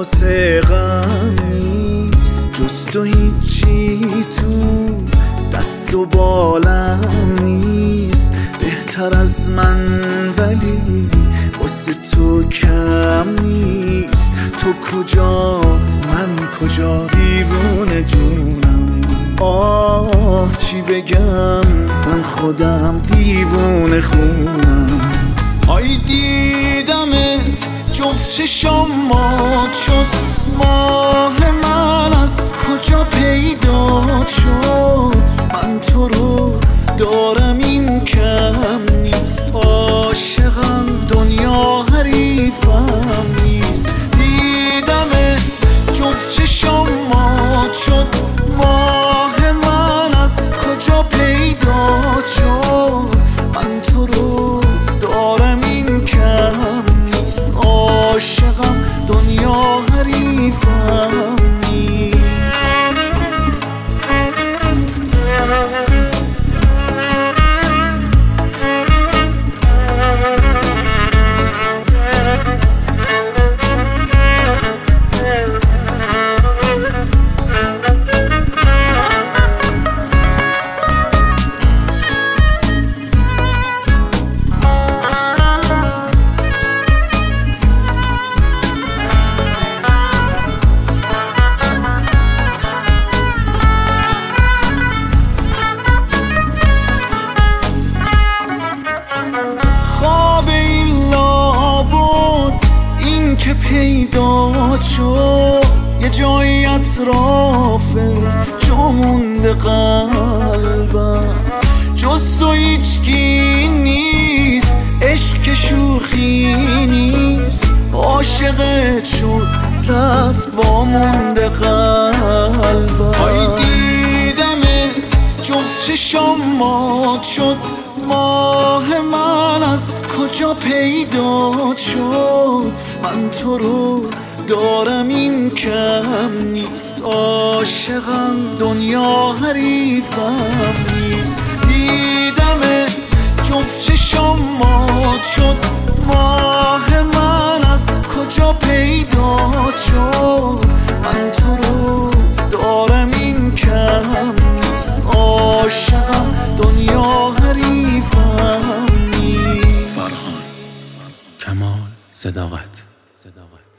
واسه غم نیست جز تو، هیچی تو دست و بالم نیست بهتر از من، ولی واسه تو کم نیست. تو کجا من کجا، دیوونه جونم، آه چی بگم، من خودم دیوونه خونم. آی دیدمت جفت چشام مات شد، ماه من از کجا پیدا شد؟ من تو رو دارم این کم نیست، عاشقم دنیا حریفم نیست. دیدمت جفت چشام مات شد، ماه من از کجا پیدا شد؟ من تو رو دارم این کم نیست، عاشقم دنیا حریفم نیست. که پیدا شد یه جایی اطرافت، جا مونده قلبم، جز تو هیچکی نیست، عشق شوخی نیست، عاشقت شد رفت با مونده قلبم. های دیدمت جفت چشام مات شد، ماه من از کجا پیدا شد؟ من تو رو دارم این کم نیست، عاشقم دنیا حریفم نیست. دیدمت جفت چشام مات شد، ماه من از کجا پیدا شد؟ من تو رو دارم این کم نیست، عاشقم دنیا حریفم نیست. فرهان کمال صداقت